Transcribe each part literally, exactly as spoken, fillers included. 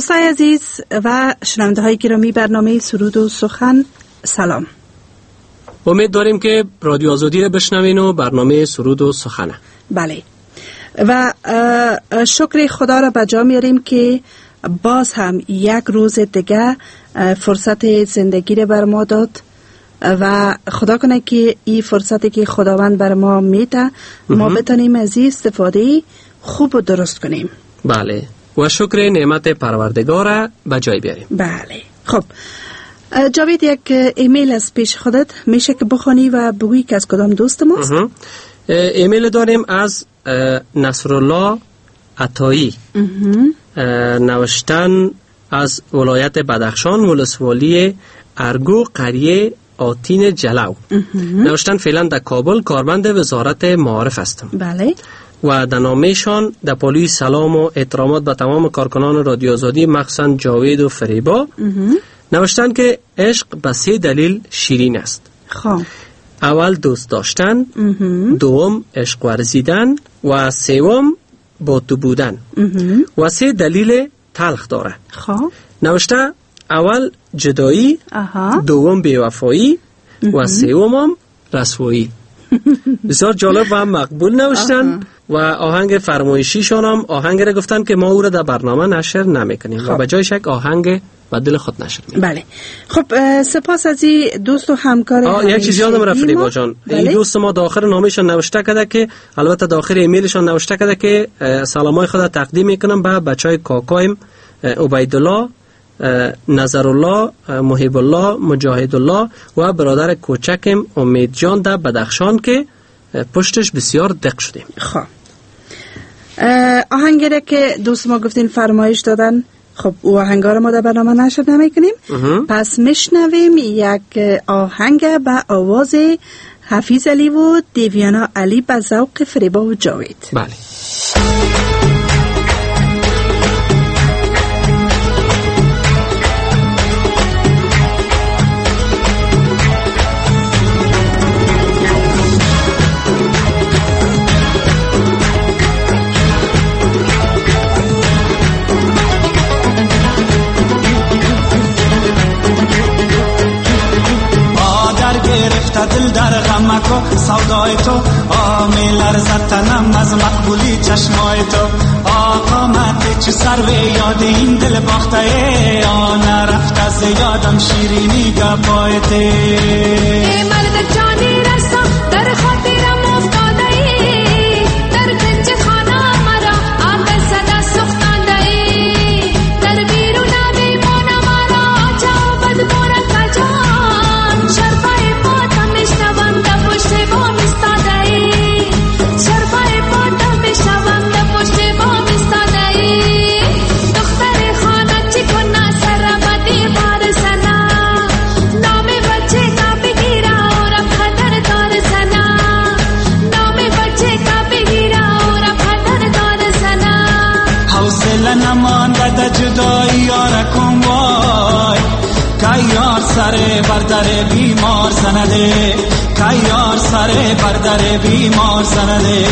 دوستای عزیز و شنونده های گرامی برنامه سرود و سخن، سلام. امید داریم که رادیو آزادی رو بشنوین و برنامه سرود و سخنه. بله، و شکر خدا را بجا میاریم که باز هم یک روز دیگه فرصت زندگی رو بر ما داد و خدا کنه که این فرصتی که خداوند بر ما میده ما بتونیم از این استفاده خوب و درست کنیم. بله، و شکر نعمت پروردگار به جای بیاریم. بله. خب جاوید، یک ایمیل از پیش خودت میشه که بخونی و بگویی که از کدام دوست ماست؟ ایمیل داریم از نصرالله عطایی، نوشتن از ولایت بدخشان، ولسوالی ارگو، قریه آتین جلو. نوشتن فعلا در کابل کارمند وزارت معارف هستم. بله. و در نامه‌شان در پالی سلام و احترامات به تمام کارکنان رادیو آزادی، مخصوصا جاوید و فریبا، نوشتن که عشق به سه دلیل شیرین است. خب اول دوست داشتن، دوم عشق ورزیدن و سوم با تو بودن. و سه دلیل تلخ داره. خب نوشته اول جدایی، دوم بیوفایی و سوم هم رسوایی. بسیار جالب و هم مقبول نوشتن. و آهنگ فرمایشیشان هم آهنگ را گفتن که ما او را در برنامه نشر نمیکنیم و به جای شک آهنگ به دل خود نشر میکنیم. بله. خب سپاس از این دوست و همکار. یک چیز یادم رفت فریبا جان، این دوست ما داخل نامهشان نوشته کرده که، البته داخل ایمیلشان نوشته کرده که سلامای خود تقدیم میکنم به بچهای کاکایم عبیدالله، نظرالله، محب الله، مجاهد الله و برادر کوچکم امید جان در بدخشان که پشتش بسیار دق شدیم. خب آهنگی که دوست ما گفتین فرمایش دادن، خب او آهنگا رو ما در برنامه نشر نمیکنیم، پس میشنویم یک آهنگ به آواز حفیظ علی و دیویانا علی به ذوق فریبا و جاوید. بله. دل در غمکو سودای تو آمی لرزد تنم از مقبولی چشمای تو آقامت چه سر و یاد این دل باخته آن رفت از یادم شیرینی گپایت ای مرد جانی رسا در خاطرم افتاده ای در کنج خانه مرا آب صدا سختانده ای در بیرون بیمون مرا جا بد مورد کجان شرفای جدایی یارکم وای که یار سر بردر بیمار زنده، که یار سر بردر بیمار زنده.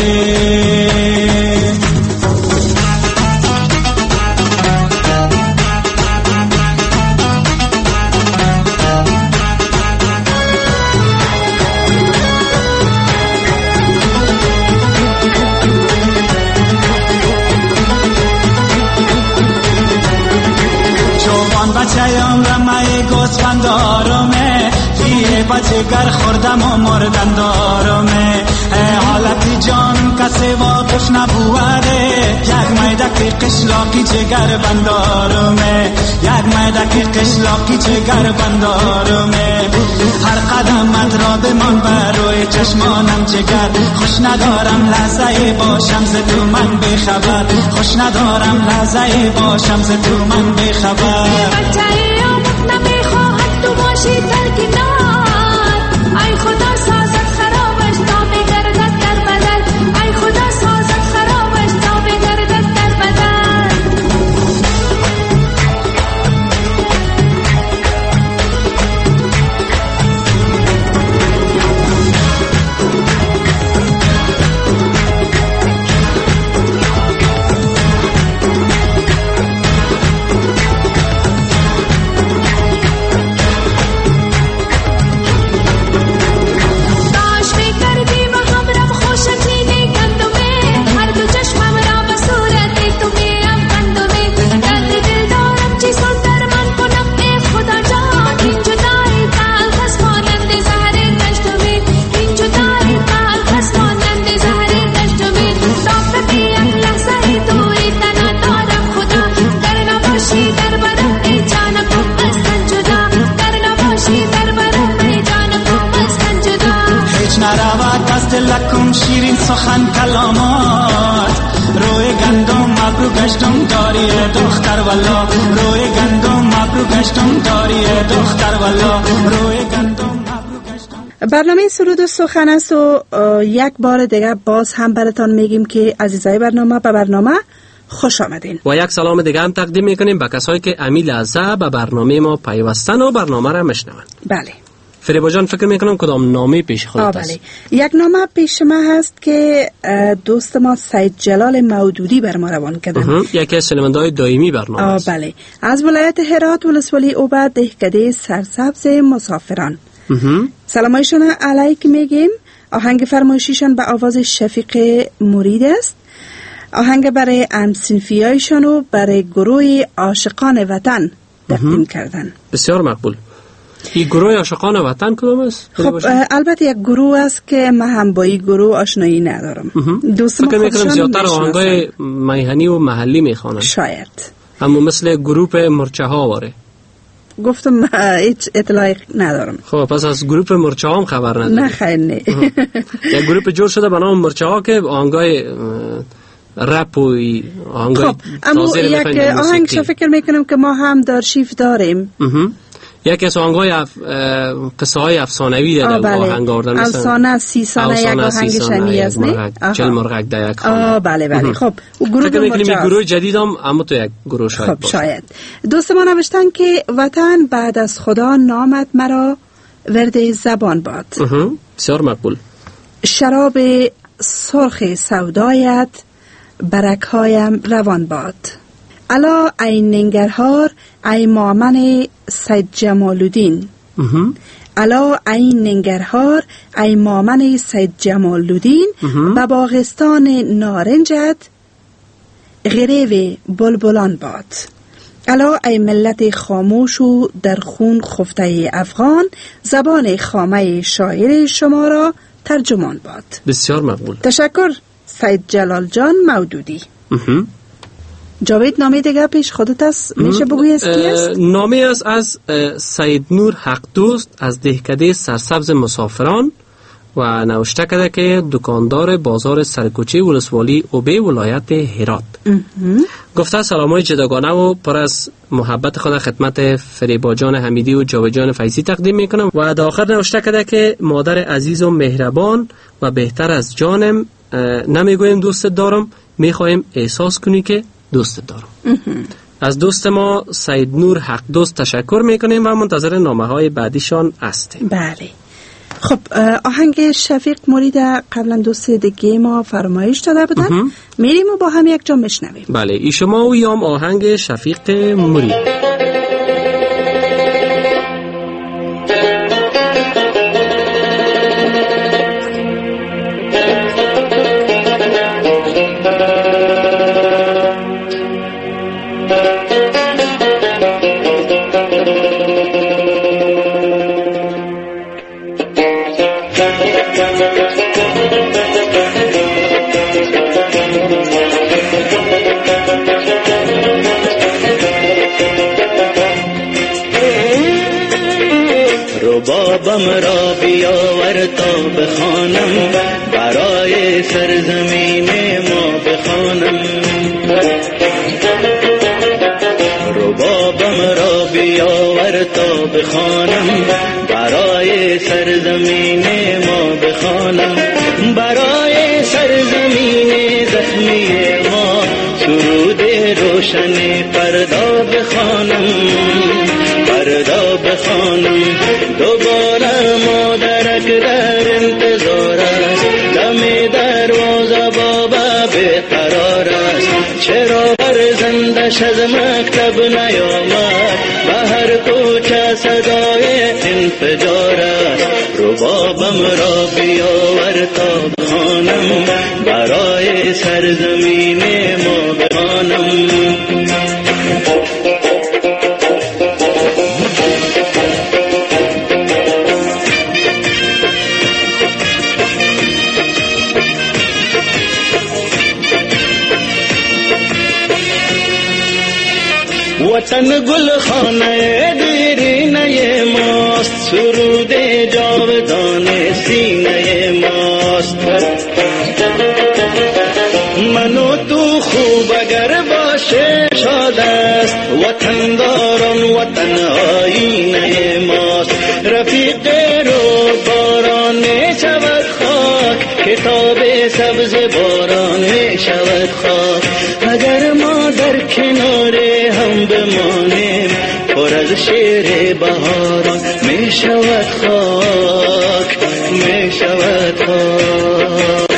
بچه‌ام رمه گوسفند دارمه دیه بچه گر خوردم و مردن دارمه حالت جان کسی واقف نبوده یک میدک قشلاقی جگر بندارمه یک میدک قشلاقی جگر بندارمه هر قدمت را بمان بر روی چشمانم جگر خوش ندارم لحظه باشم ز تو من بخبر خوش ندارم لحظه باشم ز تو من بخبر بچه‌ام نمیخواهد تو باشی در کنار ای خدا سازت خرابش تا بگردد در بدن ای خدا سازت خرابش تا بگردد در بدن نرود از دلکم شیرین سخن کلامات روی گندم ابرو گشتم داری دختر والا روی گندم ابرو گشتم داری دختر والا روی گندم ابرو گشتم. برنامه سرود و سخن است و یک بار دیگه باز هم براتان میگیم که عزیزای برنامه به برنامه خوش آمدین و یک سلام دیگه هم تقدیم میکنیم به کسایی که امی لحظه به برنامه ما پیوستن و برنامه را میشنون. بله فریبا جان، فکر میکنم کدام نامه پیش خودت است؟ بله. یک نامه پیش ما هست که دوست ما سید جلال مودودی بر ما روان کردن. یکی از شنونده‌های دائمی برنامه است. بله. از ولایت هرات ولسوالی اوبه دهکده سرسبز مسافران. سلامایشان علیک میگیم. آهنگ فرمایشیشان به آواز شفیق مرید است. آهنگ برای هم‌صنفیایشان و برای گروه عاشقان وطن تقدیم کردن. بسیار مقبول. این گروه عاشقان وطن کدام است؟ خب البته یک گروه است که من هم با این گروه آشنایی ندارم. دوست ما خودشان زیادتر آهنگای میهنی و محلی میخوانند. شاید. اما مثل گروه مرچه ها واره. گفتم هیچ اطلاعی ندارم. خب پس از گروه مرچه ها هم خبر نداری؟ نه خیر نه. یک گروه جور شده به نام مرچه ها که آهنگای رپ و آهنگای خب اما یک آهنگ شو فکر میکنم که ما هم در شیف داریم. یکی از آهنگای اف... قصه های افسانوی داره بله. آهنگ آوردن مثلا افسانه سی-سانه یک آهنگ شمی است نه؟ چل مرغک در یک خانه. آه بله بله. خب گروه فکر میکنیم این گروه جدید هم اما تو یک گروه شاید خب شاید. دوست ما نوشتن که وطن بعد از خدا نامت مرا ورد زبان باد. بسیار مقبول. شراب سرخ سودایت برکهایم روان باد. الا ای ننگرهار ای مامن سید جمال الدین. الا ای ننگرهار ای مامن سید جمال الدین به باغستان نارنجت غریو بلبلان باد. الا ای ملت خاموش و در خون خفته افغان زبان خامه شاعر شما را ترجمان باد. بسیار مقبول. تشکر سید جلال جان مودودی. جاوید نامه دیگه پیش خودت است میشه بگویی از کی است؟ نامه است از سید نور حق دوست از دهکده سرسبز مسافران و نوشته کرده که دکاندار بازار سرکوچه ولسوالی اوبه ولایت هرات. گفته سلامای جداگانه و پر از محبت خود خدمت فریبا جان حمیدی و جاوید جان فیضی تقدیم میکنم و در آخر نوشته کرده که مادر عزیز و مهربان و بهتر از جانم نمیگویم دوست دارم، میخوایم احساس کنی که دوست دارم. از دوست ما سید نور حق دوست تشکر میکنیم و منتظر نامه های بعدیشان هستیم. بله. خب آهنگ شفیق مرید قبلا دوست دیگه ما فرمایش داده بودن، میریم و با هم یک جا میشنویم. بله ای شما و یام آهنگ شفیق مرید. ربابم را بیاور تا بخوانم برای سرزمین ما بخوانم. ربابم را بیاور تا بخوانم برای سرزمین ما بخوانم. برای سرزمین زخمی ما سرود روشن فردا بخوانم. فردا بخوانم دوباره مادرک در انتظار است. دم دروازه بابا بیقرار است. چرا فرزندش از مکتب نیامد؟ به هر کوچه صدای انفجار است. ربابم را بیاور تا بخوانم برای سرزمین ما بخوانم. وطن گل خانه دیرینه ماست. سرود جاودان سینه من و تو خوب اگر باشه شاد است، وطن داران وطن آینه ماست. رفیق رو باران می شود خاک، کتاب سبز باران می شود خاک. اگر ما در کنار هم بمانیم، پر از شیر بهاران می شود خاک، می شود خاک.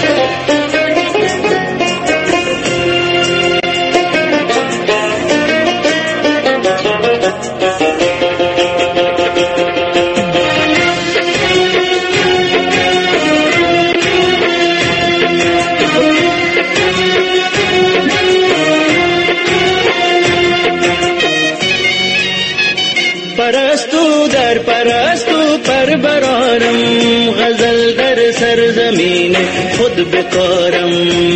پرستو در پرستو پر برارم، غزل در سرزمین خود بکارم.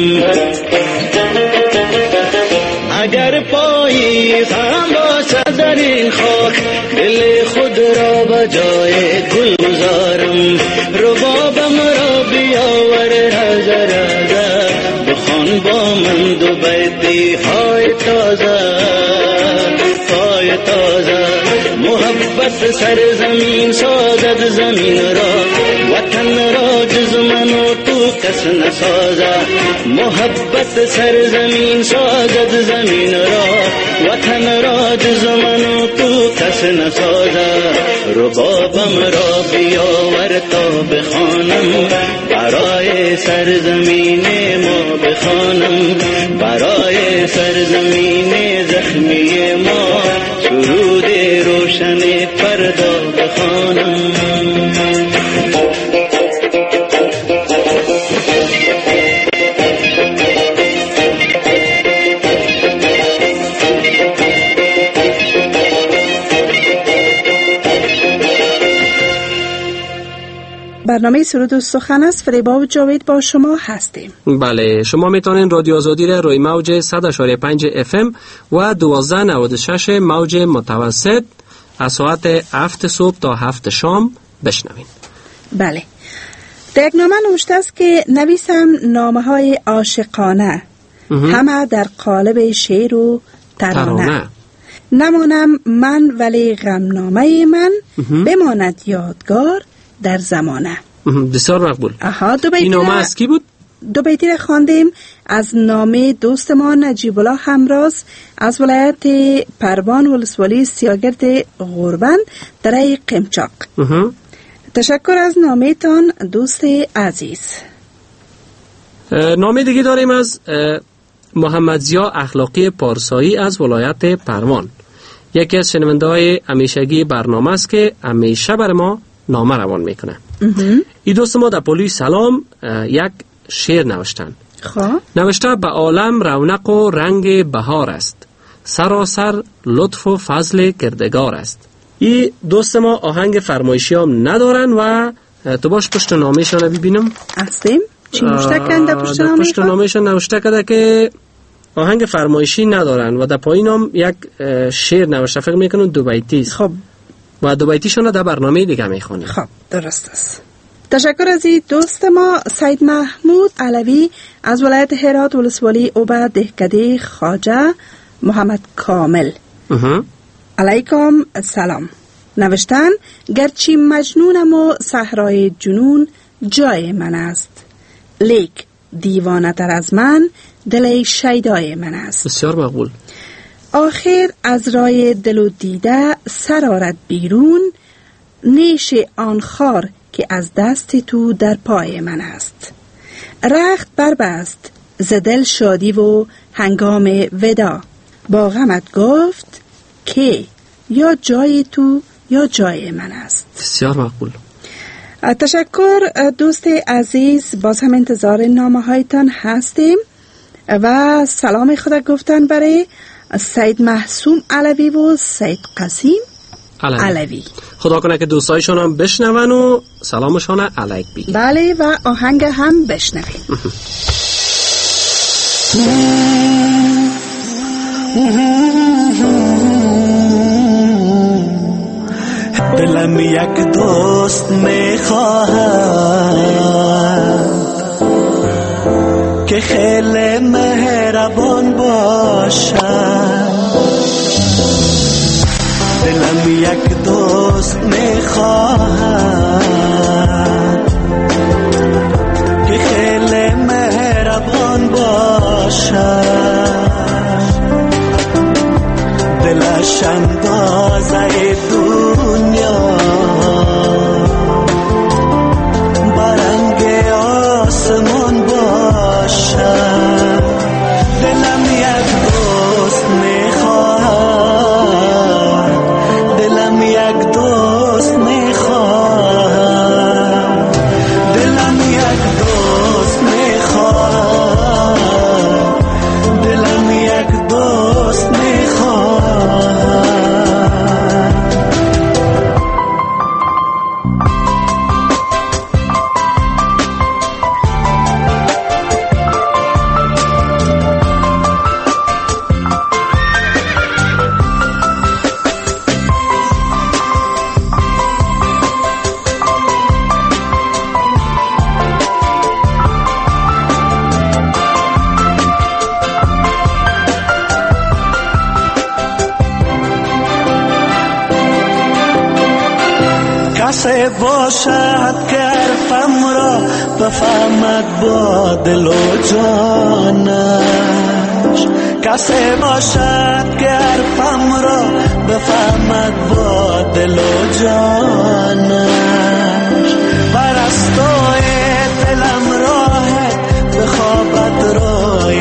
اگر پایی هم باشد در این خاک، دل خود را به جای گل گذارم. ربابم را بیاور رز رز، بخوان با من دو بیتی های تازه های تازه. محبت سرزمین سازد زمین را، وطن را جز من و تو کس نسازد. محبت سرزمین سازد زمین را، وطن را جز من و تو کس نسازد. ربابم را بیاور تا بخوانم، برای سرزمین ما بخوانم. برای سرزمین زخمی ما سرود روشن فردا بخوانم. برنامه سرود و سخن است. فریبا و جاوید با شما هستیم. بله، شما میتونین رادیو آزادی را روی موج صد و پنج اف ام و دوازده نود و شش موج متوسط از ساعت هفت صبح تا هفت شام بشنوین. بله، در یک نامه نوشته است که نویسم نامه های عاشقانه، همه در قالب شعر و ترانه. ترانه. نمانم من ولی غمنامه من، بماند یادگار در زمانه. بسیار مقبول. آها، دو بیتی این نامه از کی بود؟ دو بیتی را خواندیم از نامه دوست ما نجیب الله همراز از ولایت پروان ولسوالی سیاگرد غوربند در قمچاق. تشکر از نامه تان دوست عزیز. نامه دیگه داریم از محمد ضیا اخلاقی پارسایی از ولایت پروان. یکی از شنونده های همیشگی برنامه است که همیشه بر ما نامه روان میکنه. این دوست ما در پولی سلام یک شعر نوشتن. خواه؟ نوشته به عالم رونق و رنگ بهار است، سراسر لطف و فضل کردگار است. این دوست ما آهنگ فرمایشی هم ندارن و تو باش پشت نامهشان ببینم. هستیم؟ چی نوشته کردن در پشت نامه؟ پشت نامهشان نوشته کرده که آهنگ فرمایشی ندارن و در پایین هم یک شعر نوشته، فکر میکنم دو بیتی است. خب و دو بیتیشون در برنامه دیگه میخونیم. خب درست است. تشکر از این دوست ما سید محمود علوی از ولایت هرات ولسوالی اوبه دهکده خواجه محمد کامل. علیکم سلام. نوشتن گرچه مجنونم و صحرای جنون جای من است، لیک دیوانه تر از من دل شیدای من است. بسیار مقبول. آخر از رای دل و دیده سر آرد بیرون، نیش آن خار که از دست تو در پای من است. رخت بربست ز دل شادی و هنگام ودا، با غمت گفت که یا جای تو یا جای من است. بسیار مقبول. تشکر دوست عزیز، باز هم انتظار نامه هایتان هستیم و سلام خدا گفتن برای سید محسوم علوی و سید قسیم علوی. علوی. خدا کنه که دوستایشون هم بشنون و سلامشون علیک بگید. بله و آهنگ هم بشنویم. دلم یک دوست میخواهم که خیلی مهربان باشد. دلم یک دوست میخواهد که خیلی مهربان باشد. دلش اندازه دنیا برنگ آسمان باشد. دلم یک دوست میخواهد، دلم یک دوست میخواهد، دلم یک دوست میخواهد، دلم یک دوست میخواهد. کسی باشد که حرفم را بفهمد با دل و جانش. کسی باشد که حرفم را بفهمد با دل و جانش. پرستوی دلم راهد بخوابد روی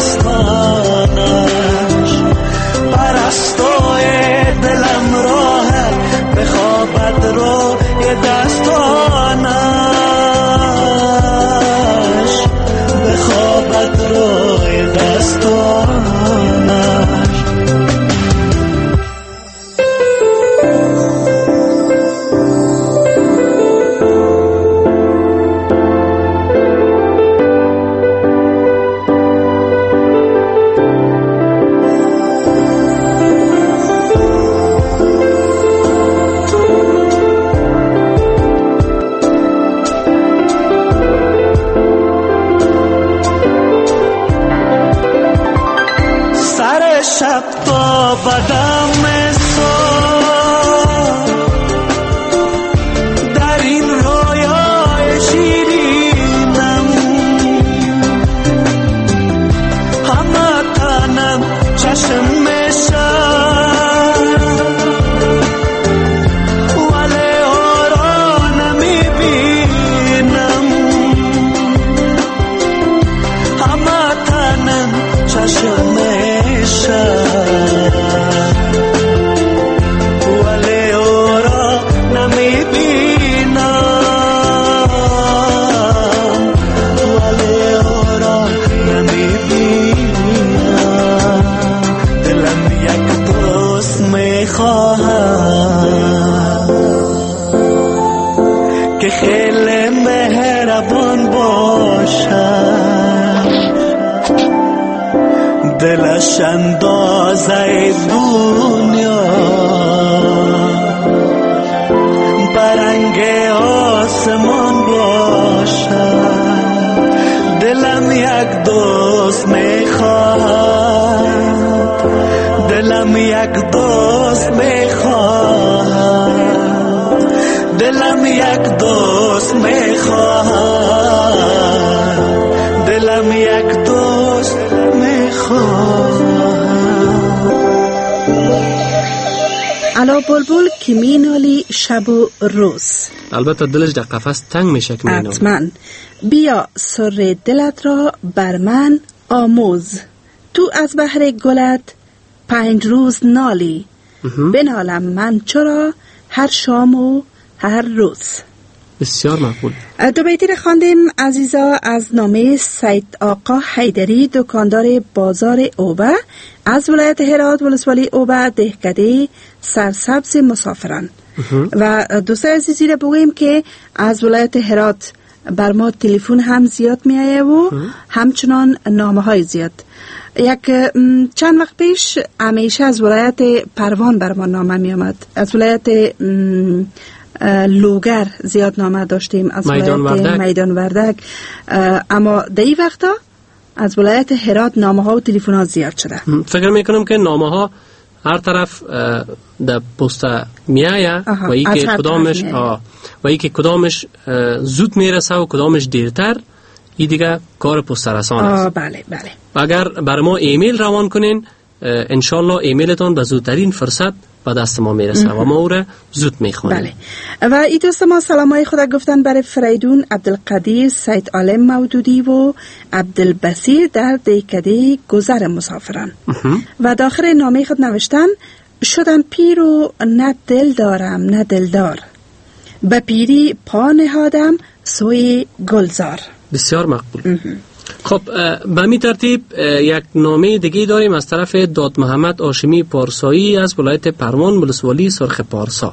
دستانش. پرستوی دلم راهد بخوابد روی دستانش، بخوابد روی دستانش. شب تا بدم صبح در این رویای شیرینم، همه تنم چشم میشد ولی او را نمیبینم. همه تنم چشم ولی او را نمیبینم، ولی او را نمیبینم. دلم یک دوست میخواهد که خیلی مهربان باشد. دلش اندازه دنیا برنگ آسمان باشد. دلم یک دوست میخواهد، دلم یک دوست میخواهد، دلم یک دوست میخواهد، دلم یک دوست علا بلبل که مینالی شب و روز. البته دلش در قفس تنگ میشه که مینالی. حتما. بیا سر دلت را بر من آموز، تو از بحر گلت پنج روز نالی. بنالم من چرا هر شام و هر روز. بسیار مقبول. دو بیتی را خواندیم عزیزا از نامه سید آقا حیدری، دکاندار بازار اوبه از ولایت هرات، ولسوالی اوبه، دهکده سرسبز مسافران. و دوستان عزیزی را بگوییم که از ولایت هرات بر ما تلفن هم زیاد می آید و همچنان نامه های زیاد. یک چند وقت پیش همیشه از ولایت پروان بر ما نامه می آمد، از ولایت لوگر زیاد نامه داشتیم، از میدان وردک, میدان وردک. اما در این وقتا از ولایت هرات نامه ها و تلفن ها زیاد شده. فکر میکنم که نامه ها هر طرف در پست میایه و ای که کدامش و ای که کدامش زود میرسه و کدامش دیرتر، این دیگه کار پست رسان است. بله بله. اگر بر ما ایمیل روان کنین، انشالله ایمیلتان به زودترین فرصت به دست ما میرسه و ما او را زود میخوانیم. بله. و این دوست ما سلامای خدا گفتن برای فریدون، عبدالقدیر، سید عالم مودودی و عبدالبصیر در دیکده گذر مسافران. و داخل نامه خود نوشتن شدن پیر و نه دل دارم نه دلدار، به پیری پا نهادم سوی گلزار. بسیار مقبول. خب به می ترتیب یک نامه دیگه داریم از طرف داد محمد هاشمی پارسایی از ولایت پروان ولسوالی سرخ پارسا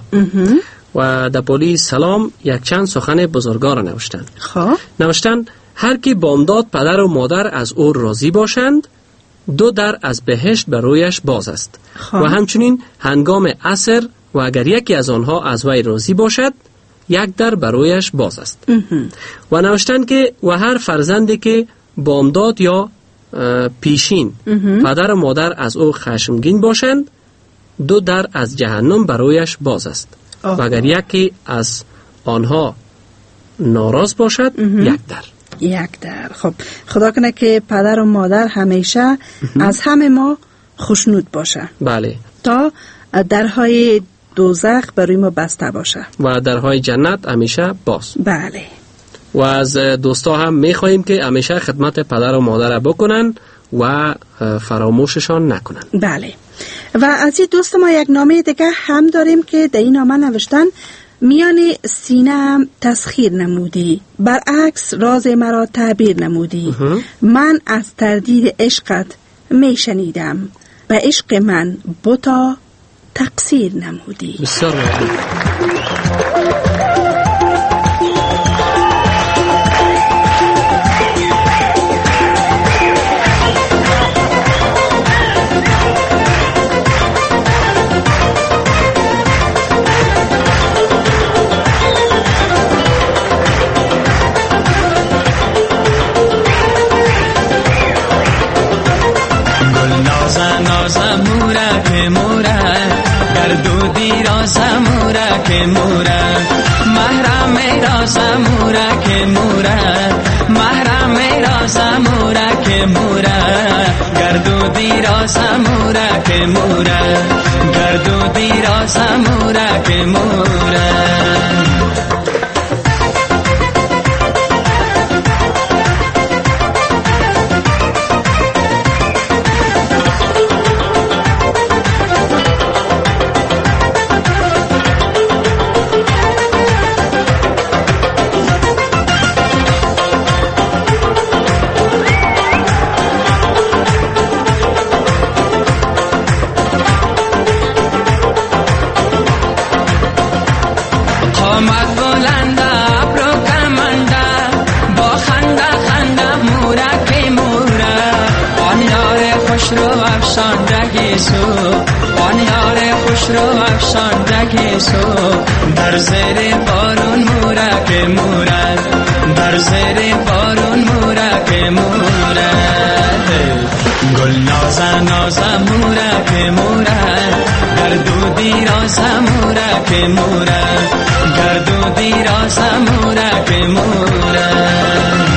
و در پالی سلام یک چند سخن بزرگوار نوشتند. خب نوشتند هر کی بامداد پدر و مادر از او راضی باشند، دو در از بهشت برویش باز است. خواه. و همچنین هنگام عصر و اگر یکی از آنها از وی راضی باشد، یک در برویش باز است. و نوشتند که و هر فرزندی که بامداد یا پیشین پدر و مادر از او خشمگین باشند، دو در از جهنم برویش باز است. و اگر یکی از آنها ناراض باشد، یک در. یک در. خب خدا کنه که پدر و مادر همیشه از همه ما خوشنود باشه. بله. تا درهای دوزخ برای ما بسته باشه و درهای جنت همیشه باز. بله. و از دوستا هم میخواییم که همیشه خدمت پدر و مادر بکنن و فراموششان نکنن. بله. و از این دوست ما یک نامه دیگه هم داریم که در این نامه نوشتن میان سینه‌ام تسخیر نمودی، برعکس راز مرا تعبیر نمودی. من از تردید عشقت میشنیدم، به عشق من بتا تقصیر نمودی. بسیار ممنون. در زیر بارون مورک مورد، در زیر بارون مورک مورد، گل نازه نازه مورک مورد، گردو دیرازه مورک مورد، گردو دیرازه مورک مورد.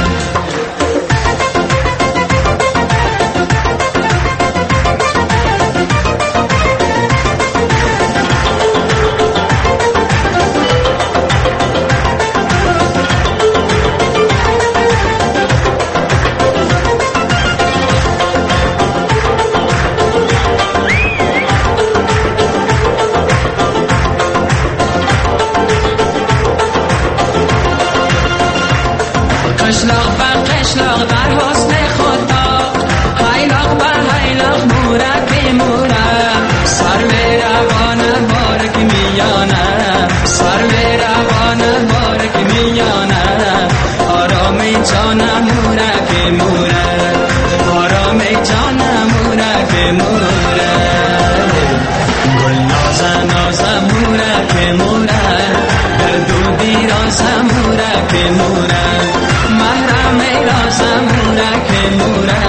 محرم راز مورک مورک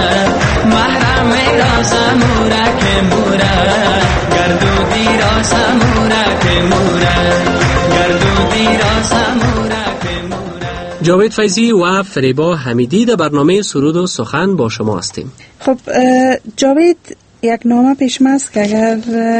جاوید فیضی و فریبا حمیدی در برنامه سرود و سخن با شما هستیم. خب جاوید، یک نامه پیش است که اگر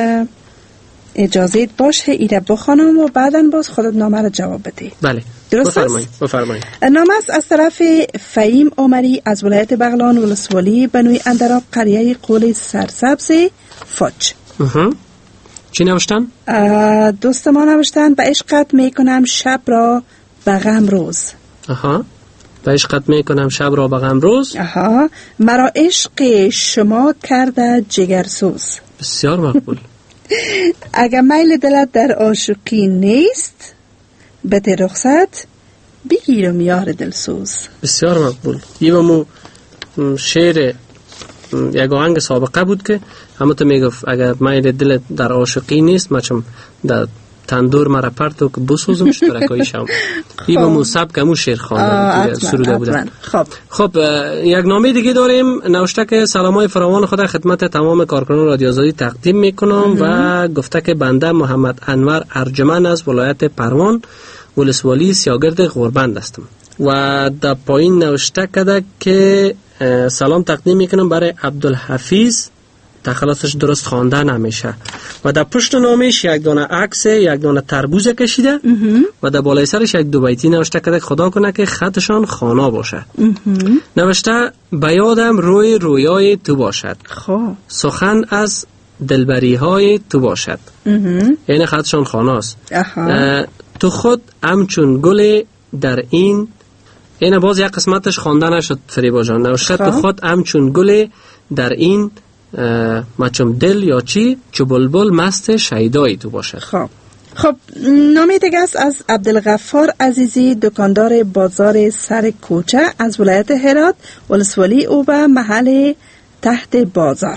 اجازه باشه ایره بخوانم و بعداً باز خودت نامه را جواب بدی. بله، درست بفرمایید بفرمایید. نامه است از طرف فهیم عمری از ولایت بغلان ولسوالی بنوی اندراب قریه قول سرسبز فوج. چی نوشتن؟ دوست ما نوشتن به عشقت میکنم شب را به غم روز. آها، به عشقت میکنم شب را به غم روز. آها، مرا عشق شما کرده جگرسوز. بسیار مقبول. اگر میل دلت در عاشقی نیست بده رخصت بگیرم یار دلسوز. بسیار مقبول. یه مو شعر یک آهنگ سابقه بود که همه تو میگفت اگر میل دلت در عاشقی نیست مچم در تندور مرا پرتو که بسوزم اشترکایی شم. این مو سبک همون شعر خواندن سروده بودن. خب خب یک نامه دیگه داریم نوشته که سلامای فراوان خدا خدمت تمام کارکنان رادیو آزادی تقدیم میکنم و گفته که بنده محمد انور ارجمند از ولایت پروان ولسوالی سیاگرد غوربند هستم و در پایین نوشته کرده که سلام تقدیم میکنم برای عبدالحفیظ، تخلصش درست خوانده نمیشه و در پشت نامش یک دانه عکس یک دانه تربوز کشیده و در بالای سرش یک دو بیتی نوشته کرده خدا کنه که خطشان خوانا باشه. نوشته به یادم روی رویای تو باشد، خب سخن از دلبری های تو باشد. یعنی خطشان خاناست. تو خود همچون گل در این، این باز یک قسمتش خوانده نشد فریبا جان. نوشته تو خود همچون گل در این مچم دل یا چی چو بلبل مست شیدایی تو باشد. خب خب نامه دیگه است از عبدالغفار عزیزی، دکاندار بازار سر کوچه از ولایت هرات ولسوالی او به محل تحت بازار.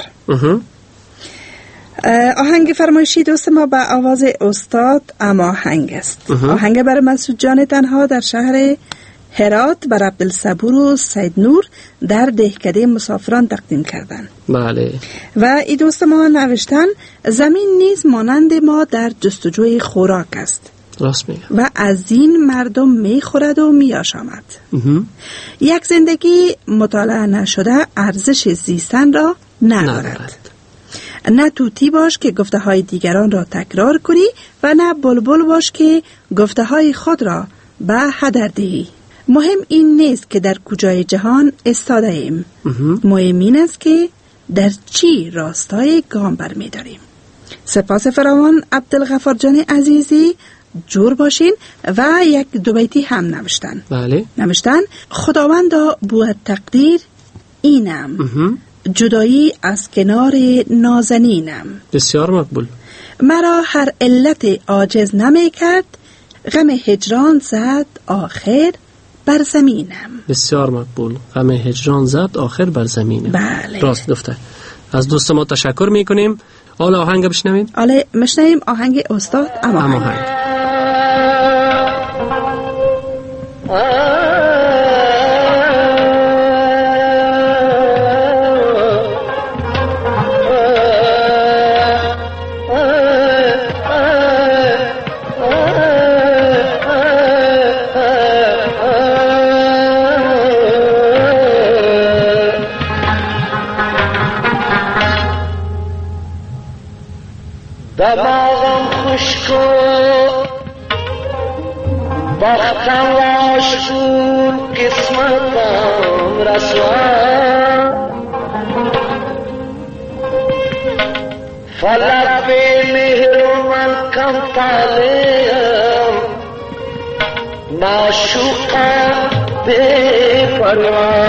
آهنگ فرمایشی دوست ما به آواز استاد اما آهنگ است. آهنگ برای مسعود جان تنها در شهر هرات بر عبدالصبور و سید نور در دهکده مسافران تقدیم کردند. بله. و این دوست ما نوشتن زمین نیز مانند ما در جستجوی خوراک است. راست میگه. و از این مردم میخورد و میآشامد. یک زندگی مطالعه نشده ارزش زیستن را ندارد. نه توتی باش که گفته های دیگران را تکرار کنی و نه بلبل باش که گفته های خود را به هدر دهی. مهم این نیست که در کجای جهان استاده ایم، مهم این است که در چی راستای گام برمی داریم. سپاس فراوان عبدالغفار جان عزیزی، جور باشین. و یک دو بیتی هم نوشتن. بله. نوشتن خداوندا بود تقدیر اینم، جدایی از کنار نازنینم. بسیار مقبول. مرا هر علت عاجز نمی کرد، غم هجران زد آخر بر زمینم. بسیار مقبول. غم هجران زد آخر بر زمینم. بله. راست گفته. از دوست ما تشکر میکنیم. حالا آهنگ بشنویم. حالا بشنویم آهنگ استاد اما آهنگ. دماغم خشکو بختم واشون قسمتم رسوا فلک به مهر و من کم طالم معشوقم به پروا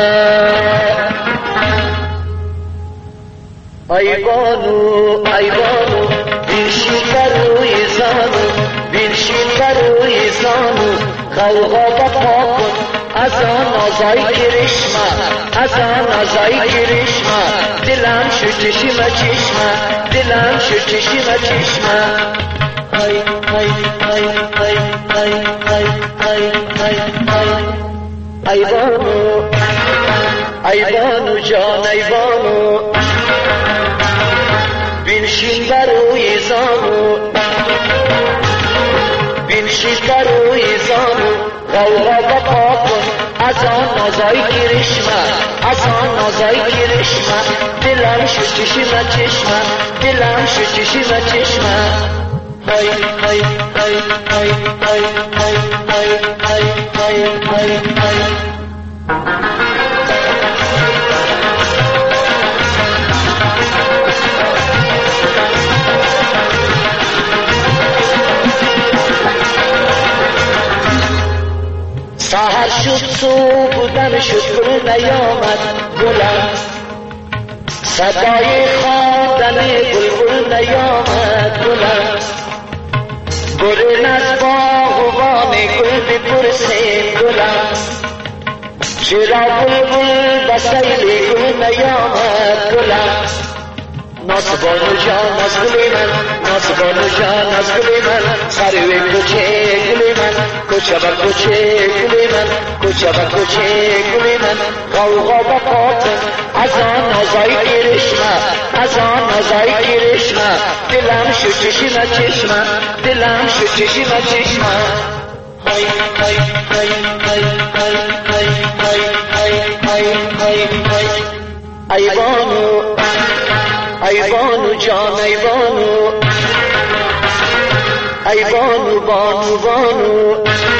ای بانو ای بانو بنشین بروی زانو بنشین بروی زانو غوغا بپا کن از آن آزای کرشمه از آن آزای کرشمه دلم شو چشم چشمه دلم شو چشم چشمه ای ای ای ای ای ای ای ای ای ای بانو ای بانو جان ای بانو بنشین بروی زانو بنشین بروی زانو غوغا از آن نازای کرشمه از آن نازای کرشمه دلم شو چشمه چشمه دلم شو چشمه چشمه های های های های های های های های های های های سحر شد صبح بودن شد گل نیامد گلم صدای خواندن بلبل نیامد گلم برین از باغبان گل بپرسین گلم چرا بلبل بسیل گل نیامد گلم ناسبانو جان از گلی من ناسبانو جان از گلی من سروی کوچه گلی من کوچه و کوچه گلی من کوچه و کوچه گلی من غوغا و پاکن از آن نازای کرشمه از آن نازای کرشمه دلم شو چشمه چشمه دلم شو چشمه چشمه های های های های های های های های های های های ایوانو ایوانو جان ایوانو ایوانو بانو بانو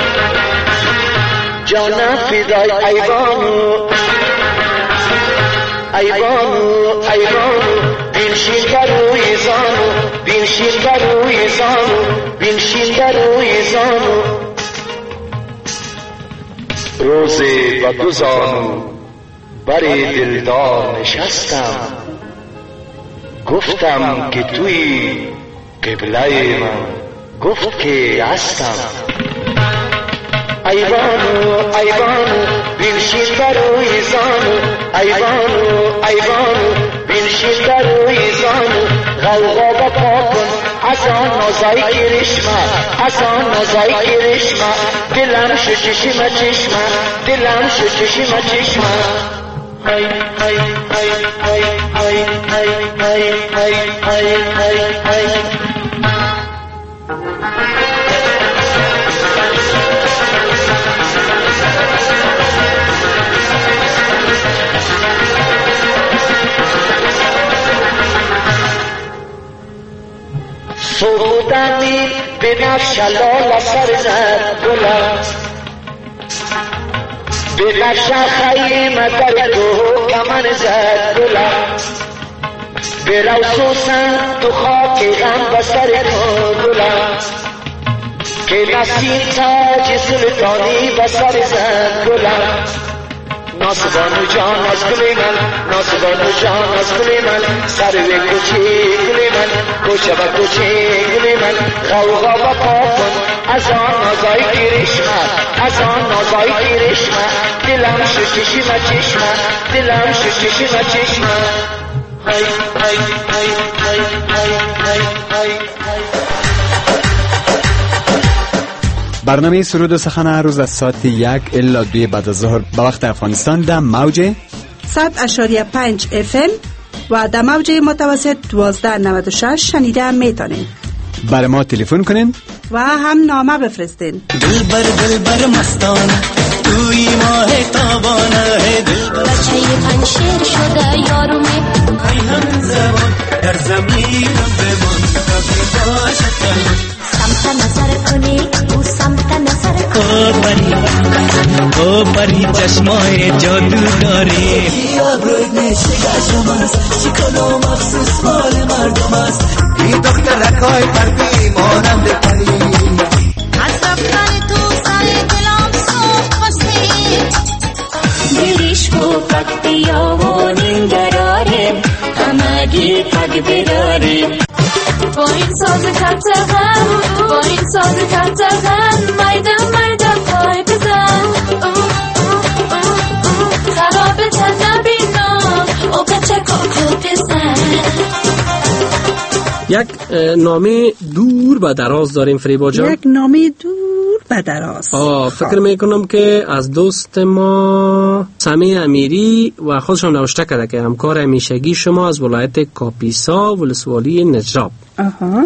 جانم فدای ایوانو ایوانو ایوانو بنشین بر روی زانو بنشین بر روی زانو بنشین بر روی زانو روزی و دو زانو بر دلدار نشستم گفتم که توی قبله من گفت که هستم ایوانو ایوانو بنشین بر روی زانو ایوانو ایوانو بنشین بر روی زانو غوغا و پاکن از آن نازای کرشمه از آن نازای کرشمه دلم شو چشمه چشمه دلم شو چشمه چشمه های های های های های های های های های های های سرودمی به نفش لال سر زد گلم به نفش خیمه در تو کمن زد گلم به روسوسن تو خاک غم بسر تو گلم که نسیم تاج سلطانی بسر زد گلم ناسبانو جان از گلی من ناسبانو جان از گلی من سروی کوچه گلی من کوچه و کوچه گلی من غوغا و پاکن از آن نازای کرشمه از آن نازای کرشمه دلم شو چشمه چشمه دلم شو چشمه چشمه های های های های های های های های برنامه سرود و سخن هر روز از ساعت یک الا دوی بعد از ظهر به وقت افغانستان در موج صد اشاریه پنج اف ام و در موج متوسط دوازده نود و شش شنیده میتونین. برای ما تلفن کنین و هم نامه بفرستین. دل بر دل بر مستانه توی ماه تابانه دل بچه پنشیر شده یارومه ای هم زمان در زمین بمان کافی باشد کلمه سمت نظر کنی او سمت نظر کنی او پری او پری چشمای جادو داری یا بروید نشگه شماست شکل و مخصوص مال مردم است این دخترکای پردی مانند پری از رفتن تو سر دلم سوخت خواستی دلیش خوبت بیا و ننگراره همگی تگ بداری با این ساز کتغن با این ساز کتغن مردم مردم پای بزن خراب تن نبینم او کچه کاکو بزن. یک نامه دور و دراز داریم فریبا جان. یک نامه دور و دراز. آه فکر میکنم که از دوست ما سمی امیری و خودشان نوشته کرده که همکار همیشگی شما از ولایت کاپیسا ولسوالی نجراب. آها.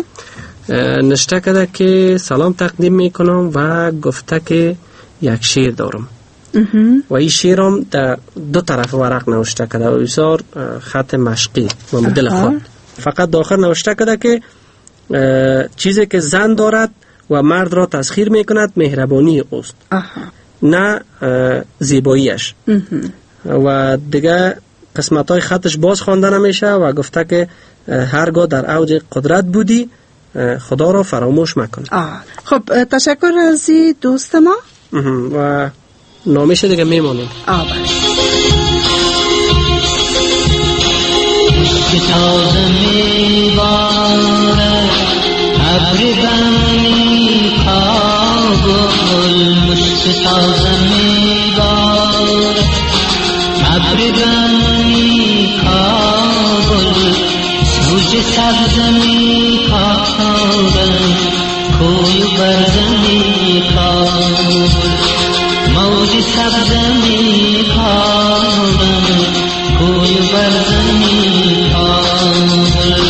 نوشته کرده که سلام تقدیم میکنم و گفته که یک شعر دارم. و این شعر هم در دو طرف ورق نوشته کرده و بسیار خط مشقی و مدل خود. فقط داخل نوشته کرده که چیزی که زن دارد و مرد را تسخیر میکند مهربانی اوست، نه زیباییش. و دیگه قسمت های خطش باز خوانده نمیشه و گفته که هرگاه در اوج قدرت بودی خدا را فراموش مکن. خب تشکر از دوست ما و نامش دیگه میمانیم. آه تازه میباره ابری بنی کابل، مشک تازه میباره ابری بنی کابل، موج سبز میکاره کوی برز میکاره، موج سبز میکاره کوی برز میکاره.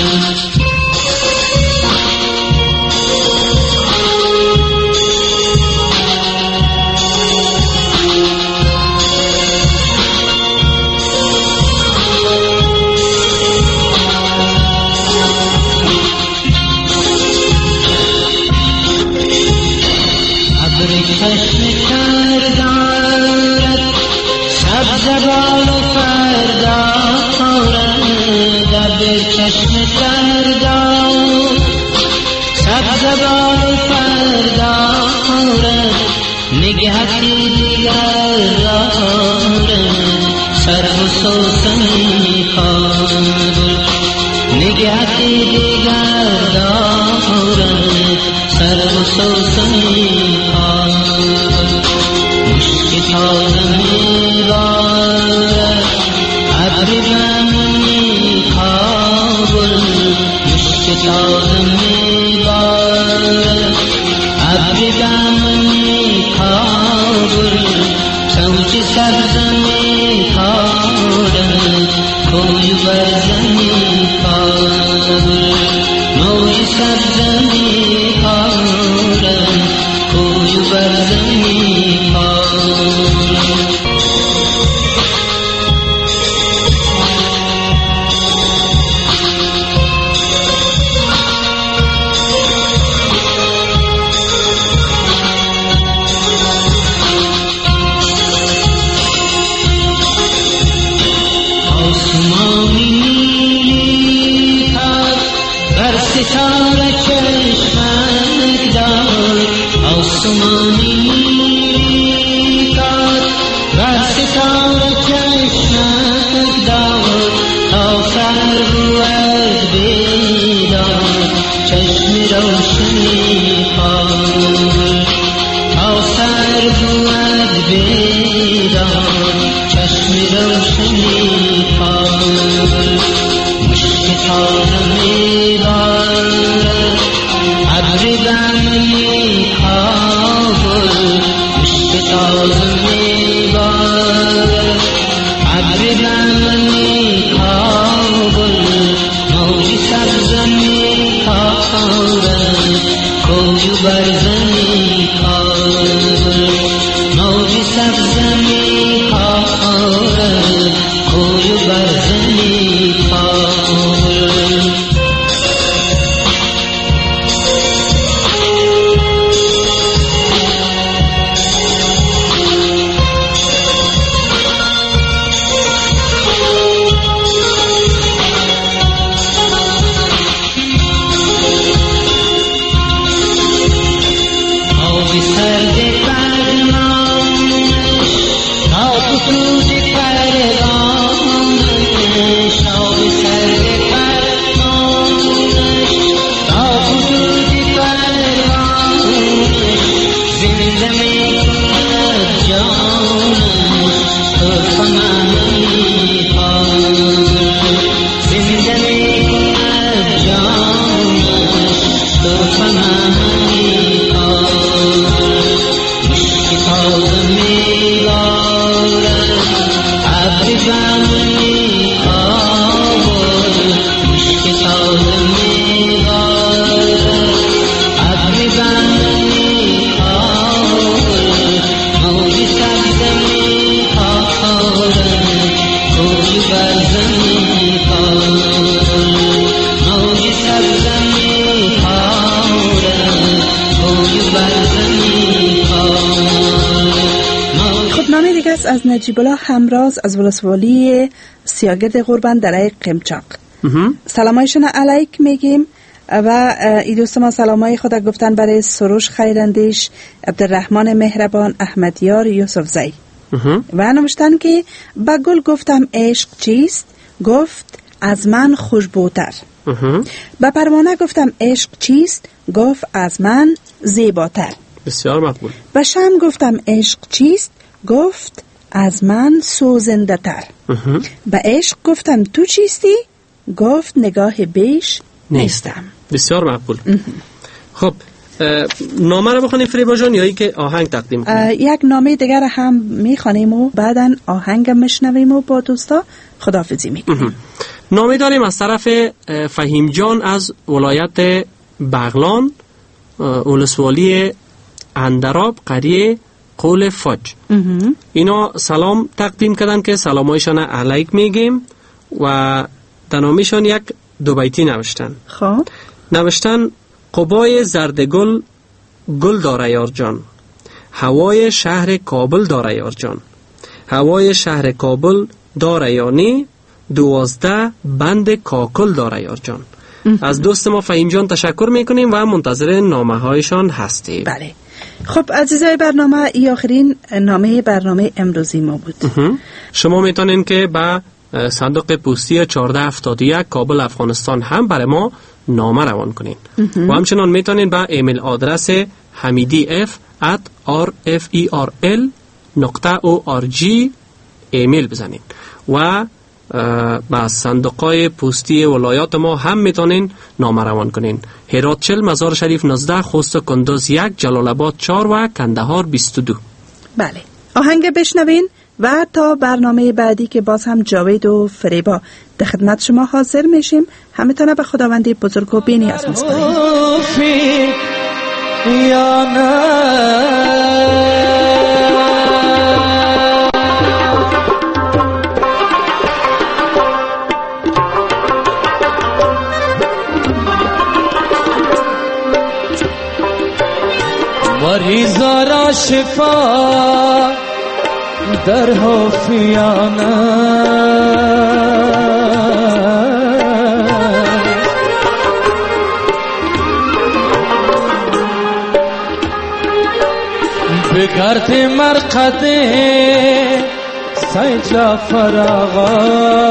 چشم تر دارد سبز بال و پر دارد، در چشم تر دارد سبز بال و پر دارد، نگهتی دیگر دارد سر و سوسنی کابل، نگهتی دیگر دارد سر و سوسنی تازه میبارد ابری بنی کابل، مشک تازه میبارد ابری بنی کابل، سوچ سبز میکارد کوی برز میکارد، موج سبز میکارد کوی برز میکارد. آسمانی نیلی پر بر ستاره چشمک دار، آسمانی نیلی پر بر ستاره چشمک دار، تا سر بود بیدار چشم روشنی کار، تا سر بود بیدار چشم روشنی کار. مشک تازه میبارد ابری بنی کابل، مشک تازه میبارد ابری بنی کابل، موج سبز میکارد کوی برز میکارد، موج سبز میکارد کوی برز میکارد. Zami سلام دیگه است از نجیب الله همراز از ولسوالی سیاگرد قربان در قمچاق. سلامایشون علیک میگیم و ای دوست ما سلامای خدا گفتن برای سروش خیراندیش، عبدالرحمن مهربان، احمدیار، یوسف زی و نوشتن که با گل گفتم عشق چیست؟ گفت از من خوشبوتر. با پروانه گفتم عشق چیست؟ گفت از من زیباتر. بسیار مقبول. با شمع گفتم عشق چیست؟ گفت از من سوزنده تر. با عشق گفتم تو چیستی؟ گفت نگاه بیش نیستم. بسیار مقبول. خب نامه رو بخونیم فریبا جان یا ای که آهنگ تقدیم کنیم؟ یک نامه دیگر هم میخوانیم و بعدا آهنگ میشنویم و با دوستا خداحافظی میکنیم. نامه داریم از طرف فهیم جان از ولایت بغلان، ولسوالی اندراب، قریه قول فج. اینا سلام تقدیم کردن که سلامایشان علیک میگیم و در نامشان یک دو بیتی نوشتن. خب نوشتن قبای زردگل گل داره یار جان، هوای شهر کابل داره یار جان، هوای شهر کابل داره یانی، دوازده بند کاکل داره یار جان. از دوست ما فهیم جان تشکر میکنیم و منتظر نامه هایشان هستیم. بله. خب عزیزای برنامه، ای آخرین نامه برنامه امروزی ما بود. شما میتونین که با صندوق پستی چهارده هفتاد و یک کابل افغانستان هم برای ما نامه روان کنین و همچنان میتونین با ایمیل آدرس حمیدی اف ات آر اف ای آر ال نقطه او آر جی ایمیل بزنین و با صندوقای پستی ولایات ما هم میتونین نامه روان کنین. هرات چل، مزار شریف نوزده، خوست کندوز یک، جلال آباد چهار و کندهار بیست و دو. بله، آهنگ بشنوین و تا برنامه بعدی که باز هم جاوید و فریبا در خدمت شما حاضر میشیم. همتونه به خداوندی بزرگ و بی‌نیاز می‌سپاریم. یا مریضا را شفا در حفیانه بگرد مرقد سید جعفر آقا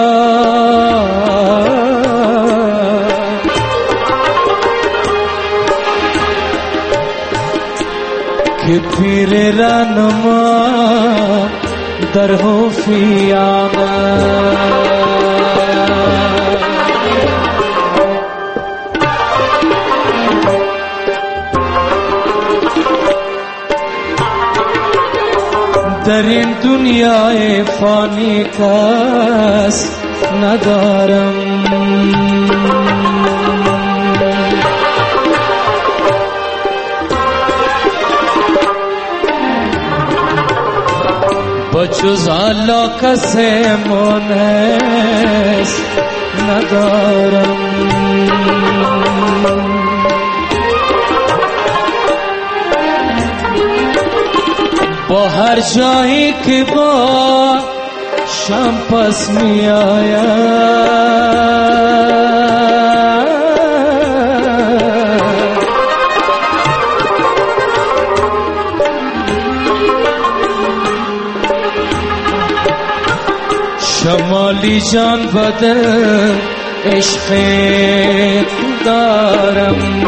که پیر رنما در حفیانه در این دنیای فانی کس ندارم بجز الله کس مونس ندارم. با هر جایی که با شم پس می آید شمالی جان بدن عشق دارم.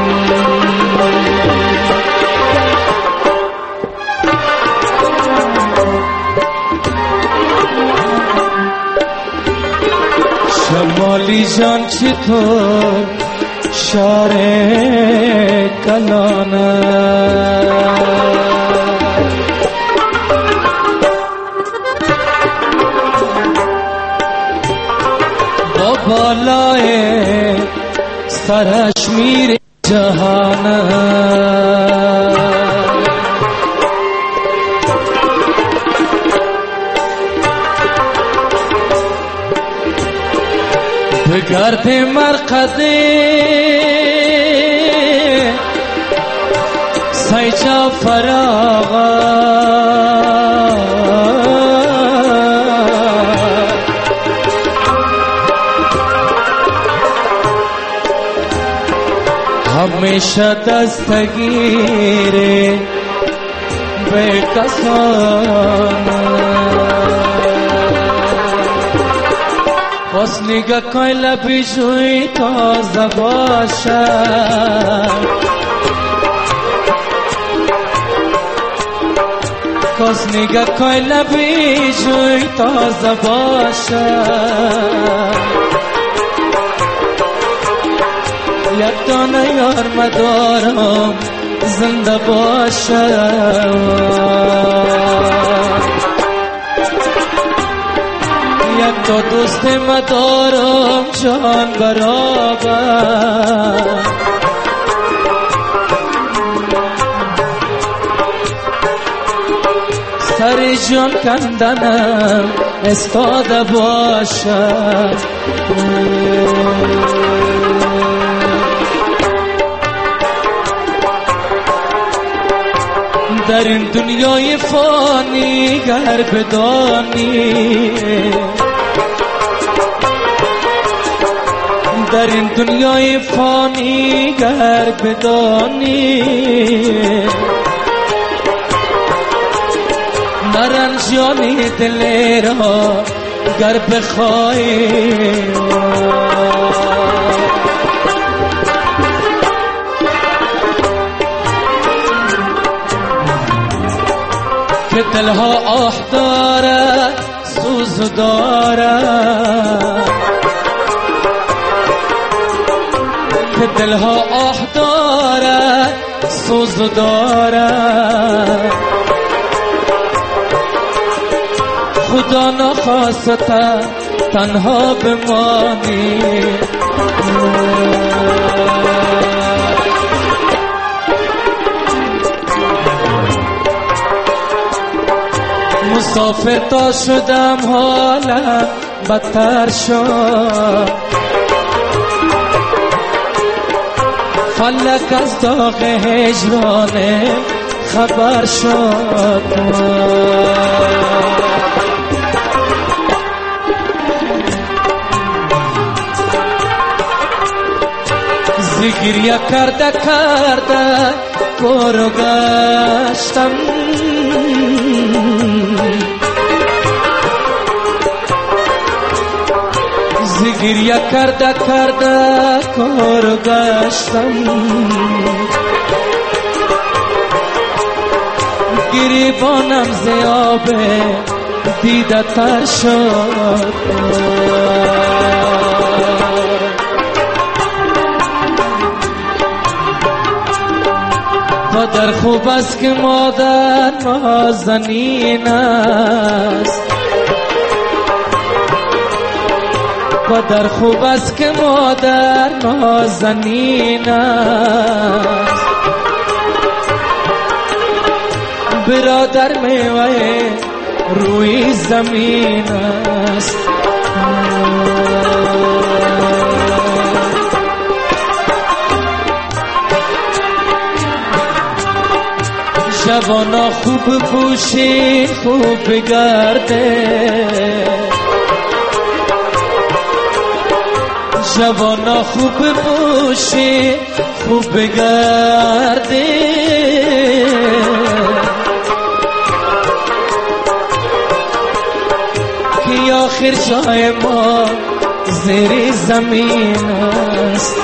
شمالی جان چطور شار کلانه با بالای سرش میره جهانه بگرد مرقده سید جعفر آقا همیشه دستگیره به کسان باز نگاه کن لبی جوی تازه باشد باز نگاه کن لبی جوی تازه باشد یک دانه یار مدارم زنده باشد یک تا دوست مدارم جان برابر سر جان کندنم استاده باشد در این دنیای فانی گر بدانی در این دنیای فانی گر بدانی نرنجانی دل را گر بخوای که دلها آه دارد سوز دارد که دلها آه دارد سوز دارد خدا نخواسته تنها بمانی مسافر تا شدم حالم بدتر شد فلک از داغ هجرانه خبر شد زگریه کرده کرده گرو گشتم زگریه کرده کرده گرو گشتم گریبانم زیاب دیده تر شد پدر خوب است که مادر نازنین است پدر خوب است که مادر نازنین است برادر میوه روی زمین است جوانا خوب پوشی خوب بگرده جوانا خوب پوشی خوب بگرده که آخر جای ما زیر زمین است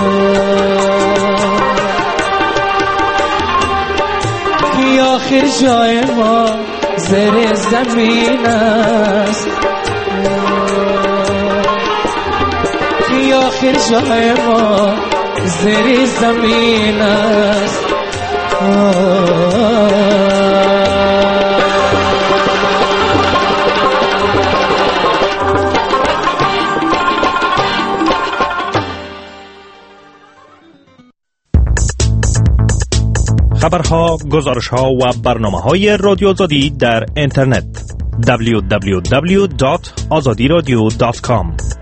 که آخر جای ما زیر زمین است که آخر جای ما زیر زمین است خبرها، گزارشها و برنامه‌های رادیو آزادی در اینترنت دبلیو دبلیو دبلیو دات آزادی رادیو دات کام